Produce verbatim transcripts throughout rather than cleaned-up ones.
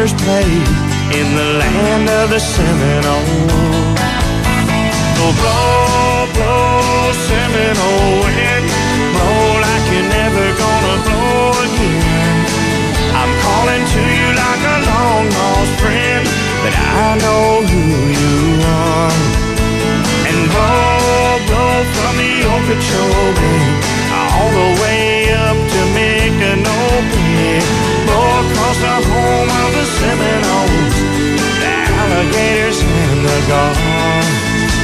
alligators play in the land of the Seminoles. So blow, blow, Seminole wind, blow like you're never gonna blow again. I'm calling to you like a long lost friend, but I know who you are. And blow, blow from the Okeechobee all the way up to Micanopy, blow across the home of the Seminoles, the alligators and the gulls.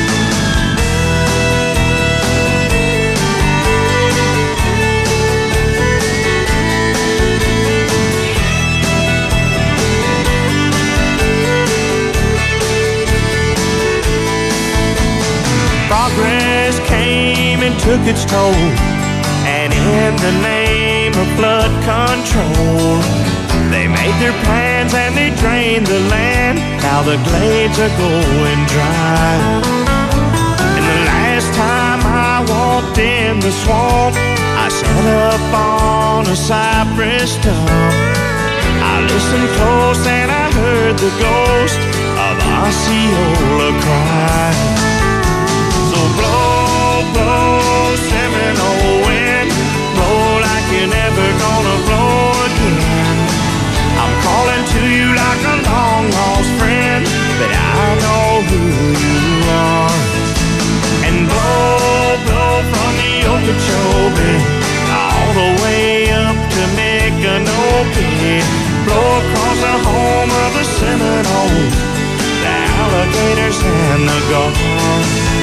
Progress came and took its toll, and in the name of flood control, they made their plans and they drained the land. Now the glades are going dry. And the last time I walked in the swamp, I sat up on a cypress stump. I listened close and I heard the ghost of Osceola cry. So blow, blow, Seminole wind, blow like you're never gonna blow again. I'm calling to you like a long lost friend, but I know who you are. And blow, blow from the Okeechobee all the way up to Micanopy, blow across the home of the Seminoles, the alligators and the gulls.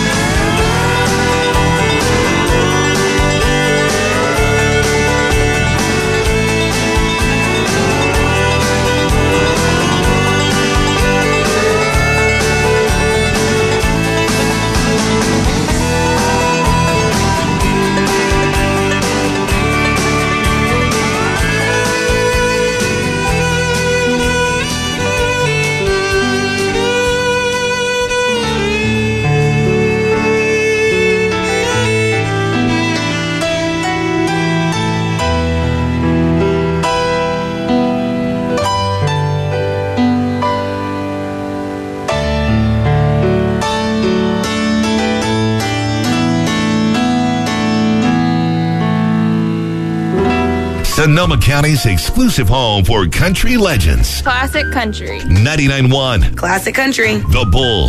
Sonoma County's exclusive home for country legends. Classic Country. ninety-nine point one. Classic Country. The Bull.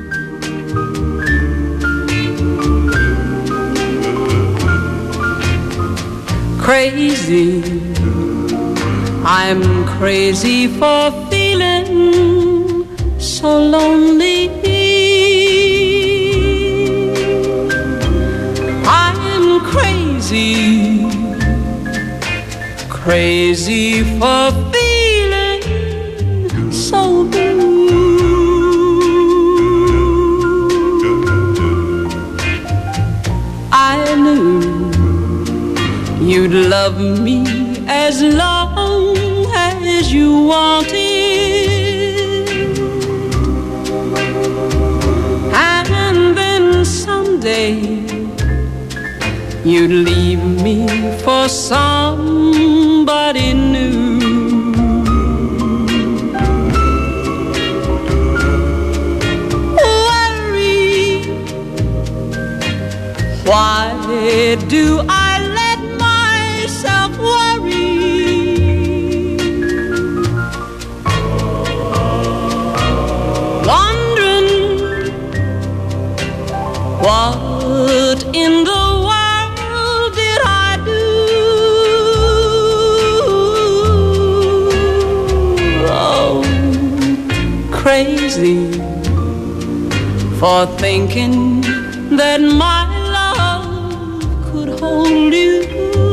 Crazy. I'm crazy for feeling so lonely. I'm crazy. Crazy for feeling so blue. I knew you'd love me as long as you wanted, and then someday you'd leave me for somebody new. Worry, why do I let myself worry? Wondering what in the crazy for thinking that my love could hold you.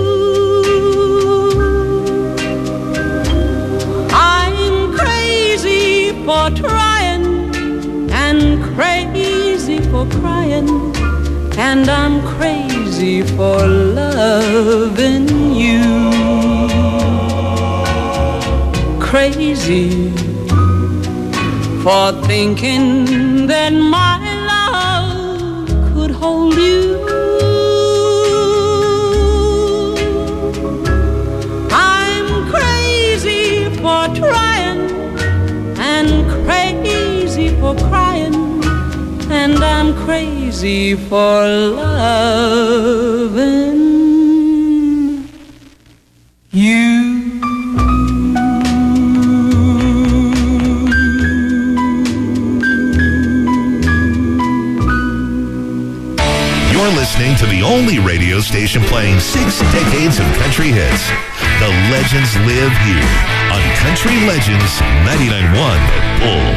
I'm crazy for trying and crazy for crying, and I'm crazy for loving you. Crazy for thinking that my love could hold you. I'm crazy for trying for crying, and I'm crazy for loving you. You're listening to the only radio station playing six decades of country hits. The legends live here on Country Legends ninety-nine point one The Bull.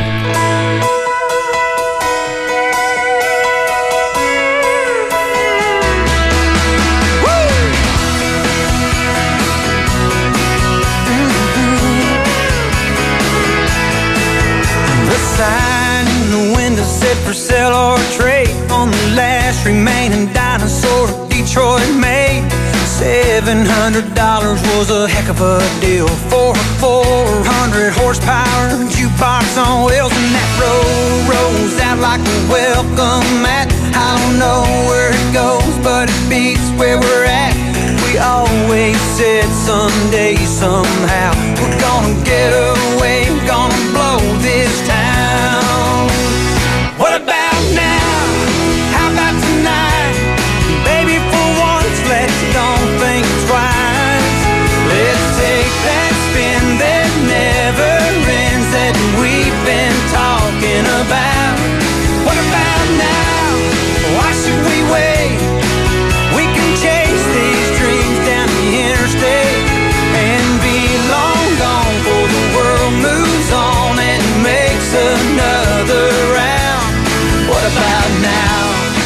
The sign in the window said for sale or trade on the last remaining dinosaur Detroit made. Seven hundred dollars was a heck of a deal for a four hundred horsepower jukebox on wheels, and that road rolls out like a welcome mat. I don't know where it goes, but it beats where we're at. We always said someday, somehow, we're gonna get away, gonna blow this town. What about now? How about tonight? Baby, for once, let's don't think twice. Let's take that spin that never ends that we've been talking about. What about now? Why should we wait? We can chase these dreams down the interstate and be long gone before the world moves on and makes another round. What about now?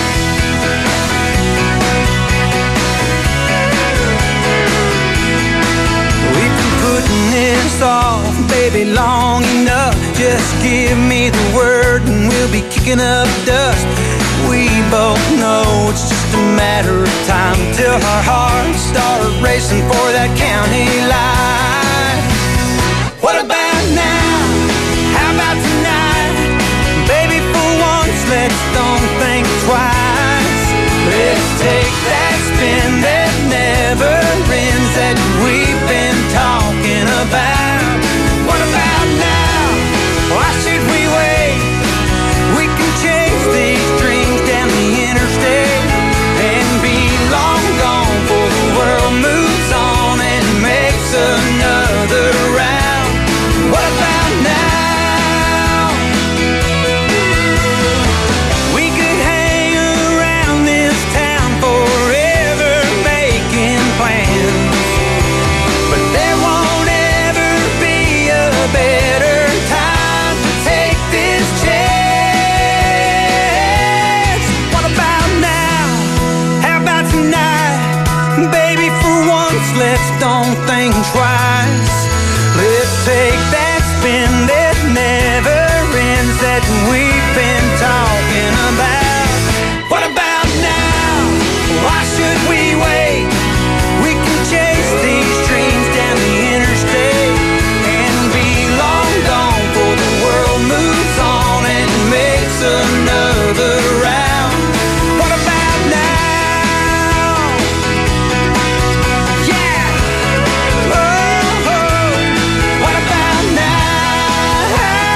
We've been putting this off, baby, long enough. Just give me the word and we'll be kicking up dust. We both know it's just a matter of time till our hearts start racing for that county line. What about now? How about tonight? Baby, for once, let's don't think twice. Let's take that spin that never ends that we've been talking about. What about now? Why should we wait? We can chase these dreams down the interstate and be long gone before the world moves on and makes another round. What about now? We could hang around this town forever making plans, but there won't ever be a better time to take this chance. What about now? How about tonight? Baby, for once, let's don't think twice. Let's take that spin that never ends that we've been talking about. What about now? Why should we wait? We can chase these dreams down the interstate and be long gone before the world moves on and makes another round. What about now? Yeah. Oh, oh. What about now?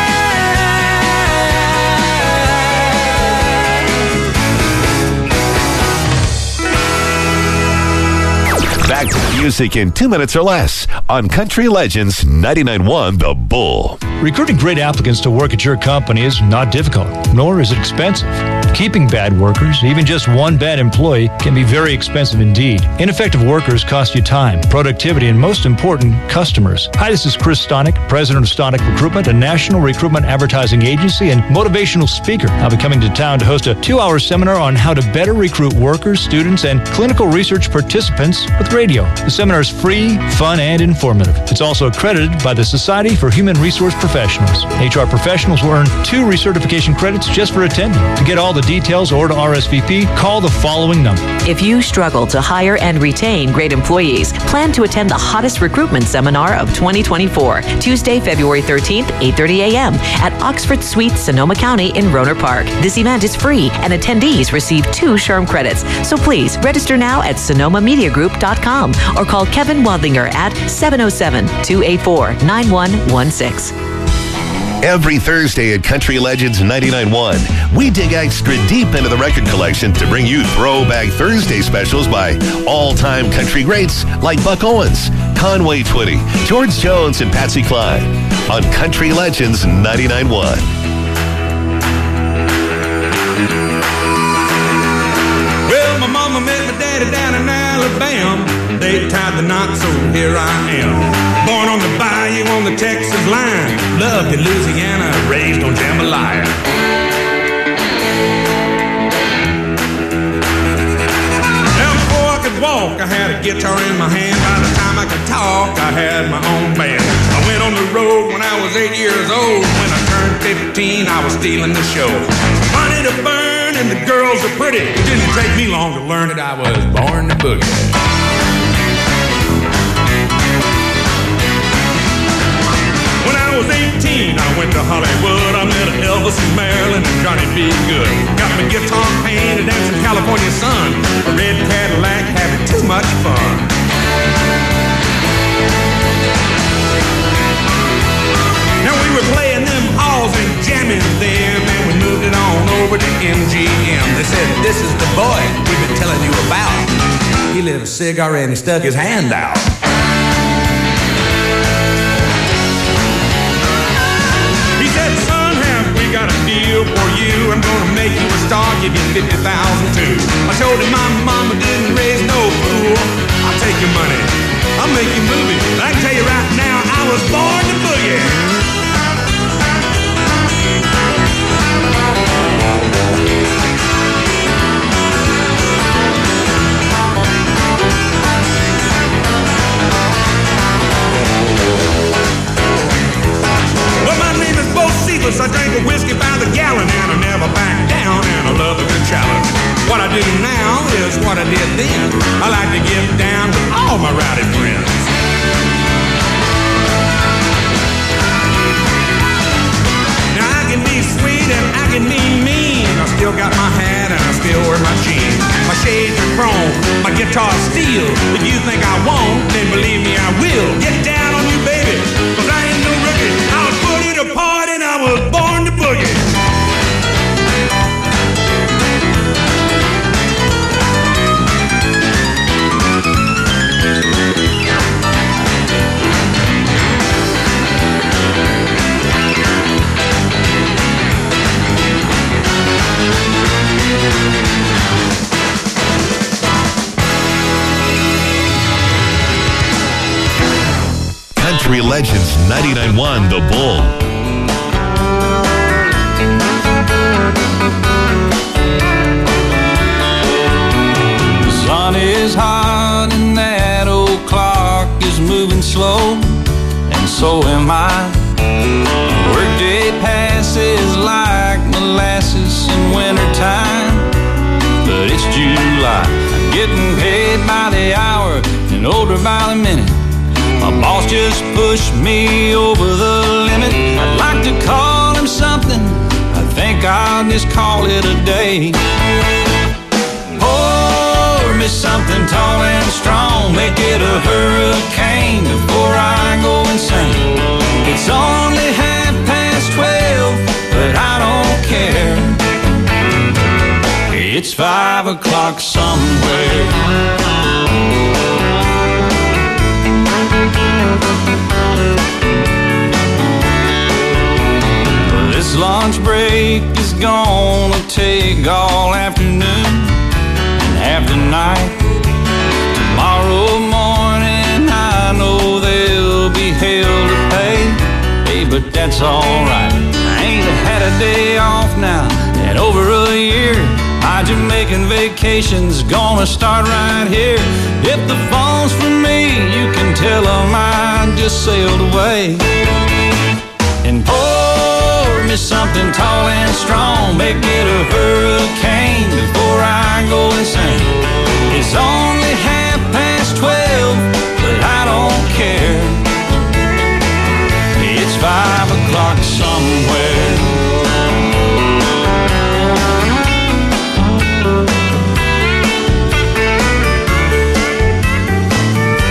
Back to music in two minutes or less on Country Legends ninety-nine point one The Bull. Recruiting great applicants to work at your company is not difficult, nor is it expensive. Keeping bad workers, even just one bad employee, can be very expensive indeed. Ineffective workers cost you time, productivity, and most important, customers. Hi, this is Chris Stonick, president of Stonick Recruitment, a national recruitment advertising agency and motivational speaker. I'll be coming to town to host a two-hour seminar on how to better recruit workers, students, and clinical research participants with radio. The seminar is free, fun, and informative. It's also accredited by the Society for Human Resource Professionals. H R professionals will earn two recertification credits just for attending. To get all the details or to R S V P, call the following number. If you struggle to hire and retain great employees, plan to attend the hottest recruitment seminar of twenty twenty-four, Tuesday, February thirteenth, eight thirty a.m. at Oxford Suite, Sonoma County in Rohnert Park. This event is free and attendees receive two SHRM credits. So please register now at sonoma media group dot com or call Kevin Wadlinger at seven oh seven, two eight four, nine one one six. Every Thursday at Country Legends ninety-nine point one, we dig extra deep into the record collection to bring you Throwback Thursday specials by all-time country greats like Buck Owens, Conway Twitty, George Jones, and Patsy Cline on Country Legends ninety-nine point one. Well, my mama met my daddy down in Alabama. They tied the knot, so here I am. Born on the bayou on the Texas line. Loved in Louisiana, raised on jambalaya. Now before I could walk, I had a guitar in my hand. By the time I could talk, I had my own band. I went on the road when I was eight years old. When I turned fifteen, I was stealing the show. Money to burn and the girls are pretty. It didn't take me long to learn that I was born to boogie. When I was eighteen, I went to Hollywood. I met Elvis and Marilyn and Johnny B. Good. Got my guitar painted and some California sun. A red Cadillac, having too much fun. Now we were playing them halls and jamming them, and we moved it on over to M G M. They said, this is the boy we've been telling you about. He lit a cigar and he stuck his hand out. He said, son, have we got a deal for you? I'm gonna make you a star, give you fifty thousand too. I told him my mama didn't raise no fool. I'll take your money, I'll make you movies. I can tell you right now, I was born to boogie. I drank a whiskey by the gallon and I never back down, and I love a good challenge. What I do now is what I did then. I like to get down with all my rowdy friends. Now I can be sweet and I can be mean. I still got my hat and I still wear my jeans. My shades are chrome, my guitar's steel. If you think I won't, then believe me I will. Get down on you, baby, cause I ain't no rookie. I was put it apart and I was born to boogie. Country Legends ninety-nine point one, The Bull. The sun is hot and that old clock is moving slow, and so am I. Workday passes like molasses in wintertime, but it's July. I'm getting paid by the hour and older by the minute. My boss just pushed me over the limit. I'd like to call him something, I think I'll just call it a day. Pour me something tall and strong, make it a hurricane before I go insane. It's only half past twelve, but I don't care. It's five o'clock somewhere. This lunch break is gonna take all afternoon and half the night. Tomorrow morning I know there'll be hell to pay. Hey, but that's alright. I ain't had a day off now in over a year. My Jamaican vacation's gonna start right here. If the phone's for me, you can tell them I just sailed away. And pour me something tall and strong, make it a hurricane before I go insane. It's only half past twelve, but I don't care. It's five o'clock somewhere.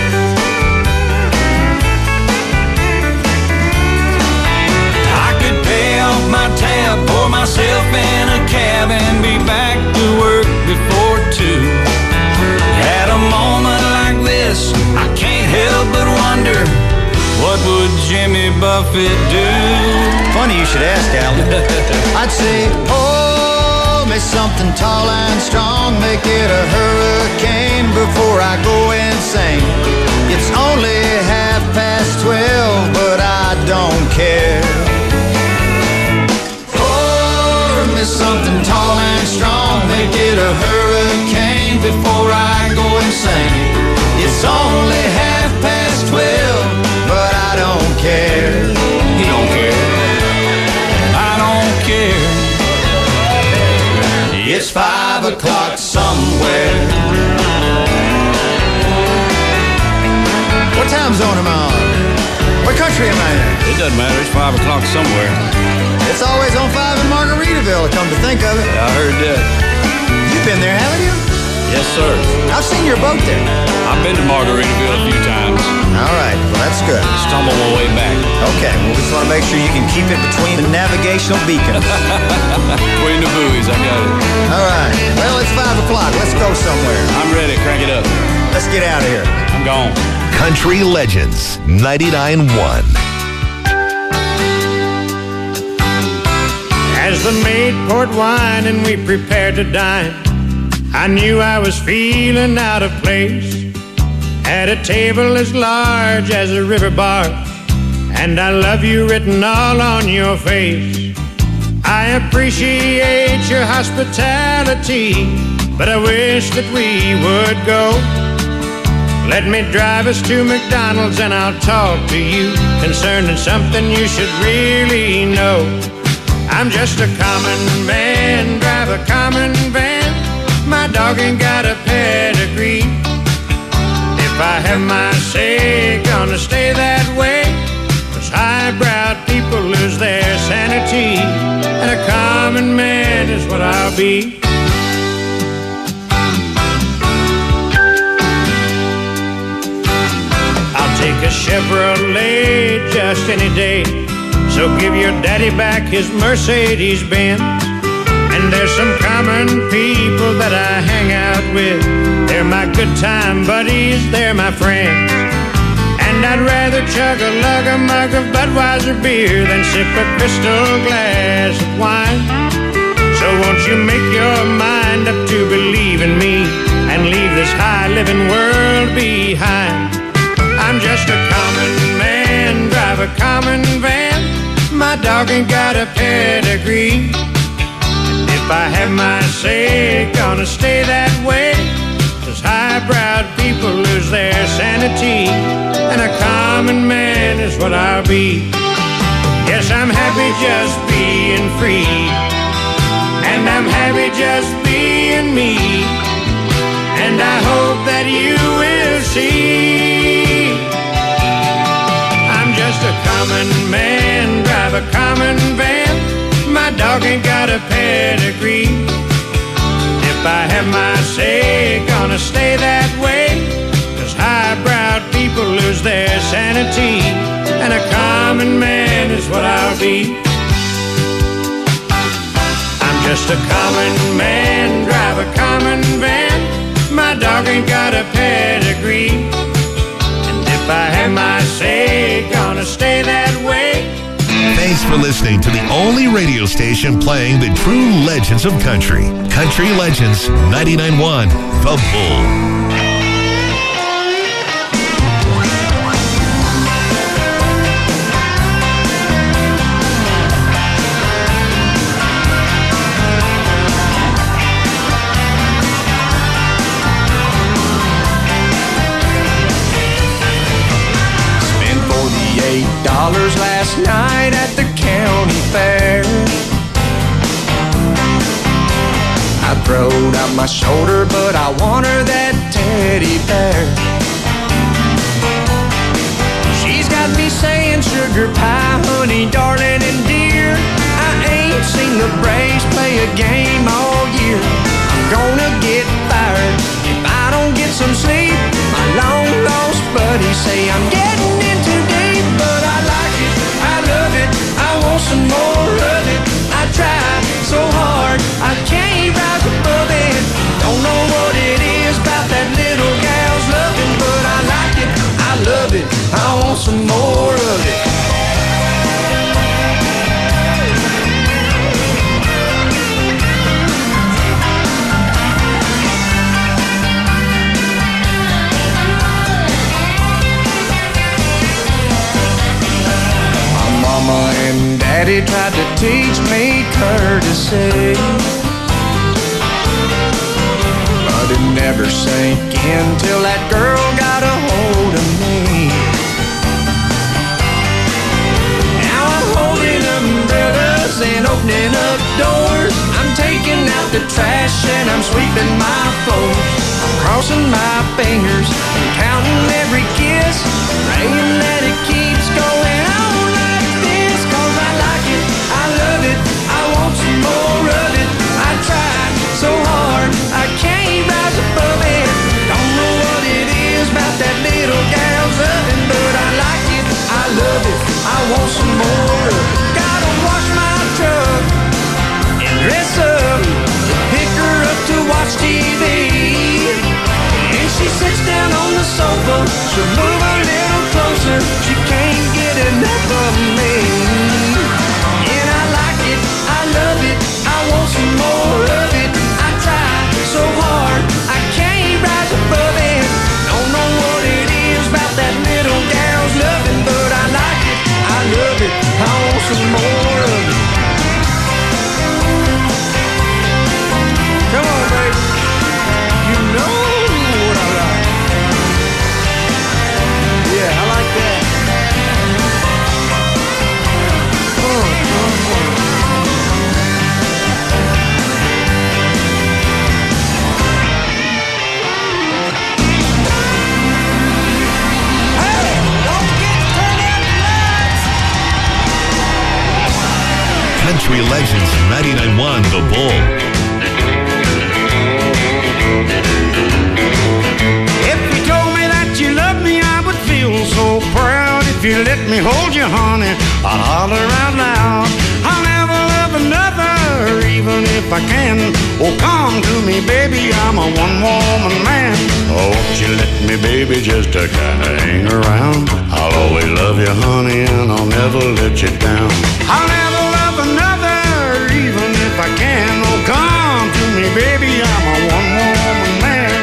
I could Jimmy Buffett do? Funny you should ask, Al. I'd say, oh, me something tall and strong, make it a hurricane before I go insane. It's only half past twelve, but I don't care. Pour me something tall and strong, make it a hurricane before I go insane. It's only half past twelve, but I don't care. You don't care. I don't care. It's five o'clock somewhere. What time zone am I on? What country am I in? It doesn't matter. It's five o'clock somewhere. It's always on five in Margaritaville, come to think of it. I heard that. You've been there, haven't you? Yes, sir. I've seen your boat there. I've been to Margaritaville a few times. All right, well, that's good. Stumble my way back. Okay, well, we just want to make sure you can keep it between the navigational beacons. Between the buoys, I got it. All right, well, it's five o'clock. Let's go somewhere. I'm ready. Crank it up. Let's get out of here. I'm gone. Country Legends ninety-nine point one. As the maid poured wine and we prepared to dine, I knew I was feeling out of place at a table as large as a river barge, and I love you written all on your face. I appreciate your hospitality, but I wish that we would go. Let me drive us to McDonald's and I'll talk to you concerning something you should really know. I'm just a common man, drive a common van. My dog ain't got a pedigree. If I have my say, gonna stay that way. 'Cause highbrow people lose their sanity, and a common man is what I'll be. I'll take a Chevrolet just any day, so give your daddy back his Mercedes-Benz. And there's some common people that I hang out with. They're my good time buddies, they're my friends. And I'd rather chug a lug a mug of Budweiser beer than sip a crystal glass of wine. So won't you make your mind up to believe in me and leave this high living world behind. I'm just a common man, drive a common van. My dog ain't got a pedigree. If I have my say, gonna stay that way. 'Cause highbrow people lose their sanity, and a common man is what I'll be. Yes, I'm happy just being free, and I'm happy just being me. And I hope that you will see I'm just a common man, drive a common van. My dog ain't got a pedigree. If I have my say, gonna stay that way. 'Cause highbrow people lose their sanity, and a common man is what I'll be. I'm just a common man, drive a common van. My dog ain't got a pedigree. And if I have my say, gonna stay that way. Thanks for listening to the only radio station playing the true legends of country. Country Legends ninety-nine point one, The Bull. Dollars last night at the county fair. I throwed out my shoulder, but I want her that teddy bear. She's got me saying sugar pie, honey, darling, and dear. I ain't seen the Braves play a game all year. I'm gonna get fired if I don't get some sleep. My long lost buddies say I'm getting in too deep, but I like it, I love it, I want some more of it. I try so hard, I can't rise above it. Don't know what it is about that little gal's loving, but I like it, I love it, I want some more of it. Mama and Daddy tried to teach me courtesy, but it never sank in till that girl got a hold of me. Now I'm holding umbrellas and opening up doors. I'm taking out the trash and I'm sweeping my floors. I'm crossing my fingers and counting every kiss, praying that it keeps going on like this. Cause I like it, I love it, I want some more of it. I tried so hard, I can't rise above it. Don't know what it is about that little gal's oven, but I like it, I love it, I want some more of it. Gotta wash my truck and dress up, pick her up to watch T V. And she sits down on the sofa, she'll move a little closer, she can't get enough of me. And I like it, I love it, I want some more of it. I try so hard, I can't rise above it. Don't know what it is about that little gal's loving, but I like it, I love it, I want some more of it. Come on, baby, you know what I like. Yeah, I like that. Oh, oh, oh. Country Legends ninety-nine point one The Bull. If you told me that you loved me, I would feel so proud. If you let me hold you, honey, I'll holler out loud. I'll never love another, even if I can. Oh, come to me, baby, I'm a one-woman man. Oh, won't you let me, baby, just to kind of hang around. I'll always love you, honey, and I'll never let you down. I'll never love another, even if I can. Oh, come to me, baby, I'm a one-woman man.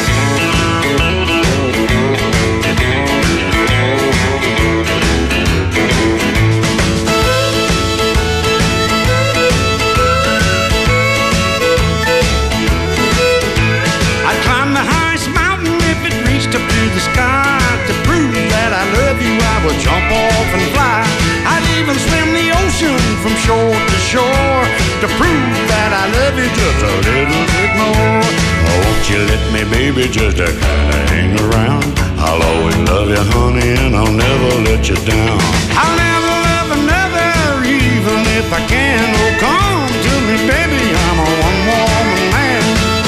I'd climb the highest mountain if it reached up to the sky. To prove that I love you, I would jump off and fly. I'd even swim the ocean from shore to shore to prove that I love you just a little bit more. Oh, won't you let me, baby, just to kind of hang around. I'll always love you, honey, and I'll never let you down. I'll never love another, even if I can. Oh, come to me, baby, I'm a one-woman man.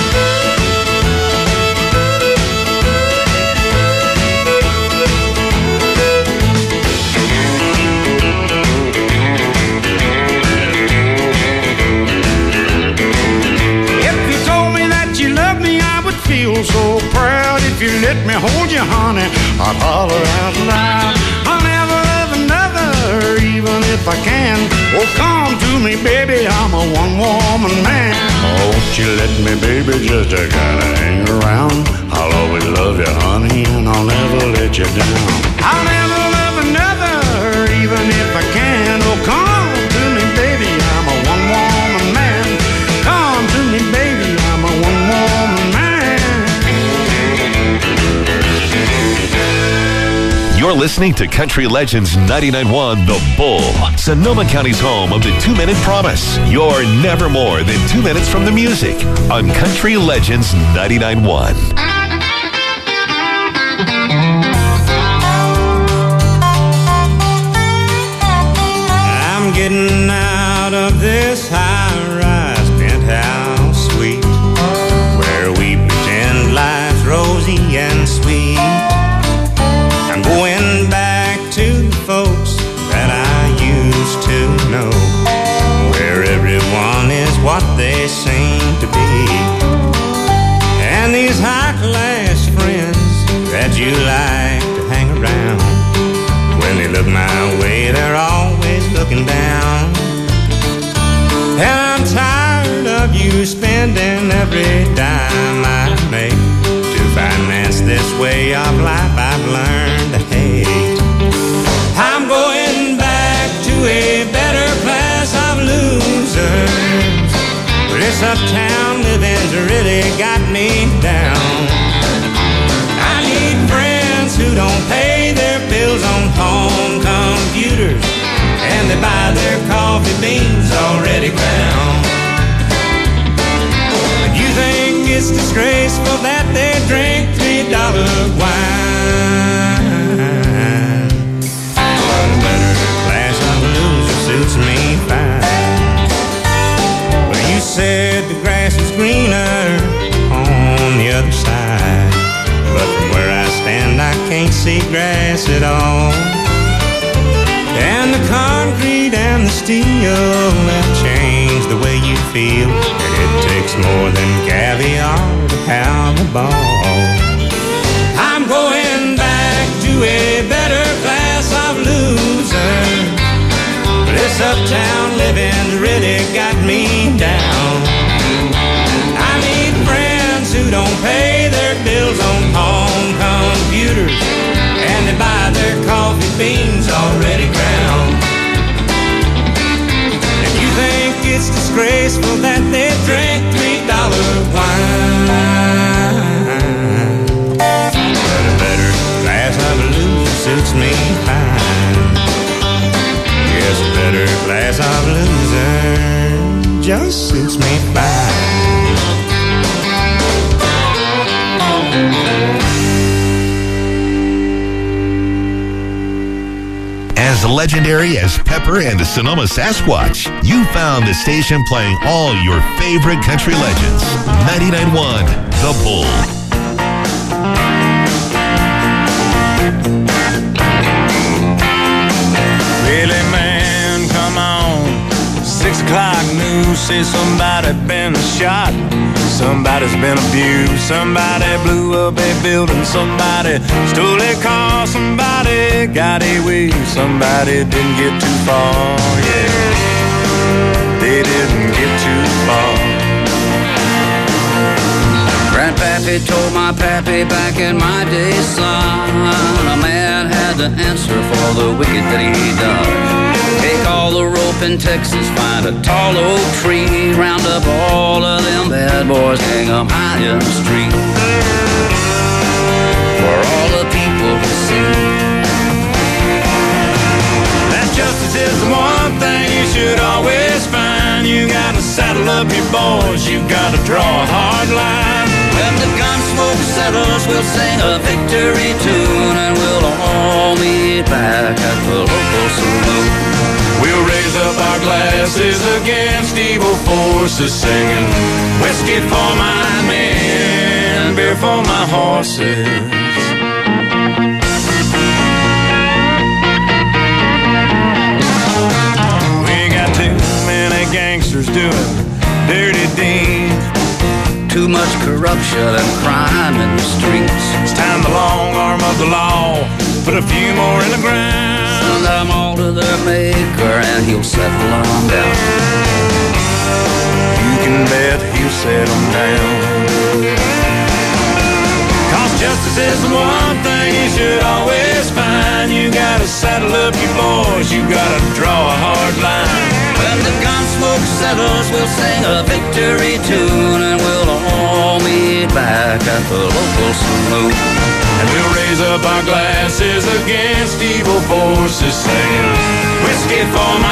Feel so proud. If you let me hold you, honey, I'll holler out loud. I'll never love another, even if I can. Oh, come to me, baby, I'm a one-woman man. Oh, won't you let me, baby, just to kind of hang around. I'll always love you, honey, and I'll never let you down. I'll never love another, even if I can. Oh, come to me, baby, I'm a one-woman man. Come to me, baby, I'm a one-woman man. You're listening to Country Legends ninety-nine point one The Bull, Sonoma County's home of the two-minute promise. You're never more than two minutes from the music on Country Legends ninety-nine point one. I'm getting out of this high-rise penthouse suite where we pretend life's rosy and sweet. I'm going back to the folks that I used to know, where everyone is what they seem to be. And these high-class friends that you like to hang around, when they look my way, they're always looking down. And I'm tired of you spending every dime I make to finance this way of life I've learned to hate. I'm going back to This uptown living's really got me down. I need friends who don't pay their bills on home computers, and they buy their coffee beans already ground. You think it's disgraceful that they drink three dollar wine? One better class of loser suits me fine. Well, you said the grass is greener on the other side, but from where I stand I can't see grass at all. And the concrete and the steel have changed the way you feel. It takes more than caviar to pound the ball. I'm going back to a better class of loser. This uptown living's really got me down. I need friends who don't pay their bills on home computers, and they buy their coffee beans already ground. If you think it's disgraceful that they drink three dollar wine, but a better class of loser suits me fine. Yes, a better class of loser just suits me fine. As legendary as Pepper and the Sonoma Sasquatch, you found the station playing all your favorite country legends. ninety-nine point one The Bull. Really, man, come on. Six o'clock news says somebody been shot. Somebody's been abused. Somebody blew up a building. Somebody stole a car. Somebody got away. Somebody didn't get too far. Yeah, they didn't get too far. Grandpappy told my pappy back in my day, son, a man had to answer for the wicked that he done. Take all the rope in Texas, find a tall oak tree, round up all of them bad boys, hang them high in the street for all the people to see. That justice is the one thing you should always find. You gotta saddle up your boys, you gotta draw a hard line. When the gun smoke settles, we'll sing a victory tune, and we'll all meet back at the local saloon. We'll raise up our glasses against evil forces, singing whiskey for my men, beer for my horses. We got too many gangsters doing dirty deeds, too much corruption and crime in the streets. It's time the long arm of the law put a few more in the ground. Send them all to their maker and he'll settle them down. You can bet he'll settle down. Cause justice is the one thing you should always find. You gotta saddle up your boys, you gotta draw a hard line. When the gun smoke settles, we'll sing a victory tune, and we'll all meet back at the local saloon. And we'll raise up our glasses against evil forces, saying whiskey for my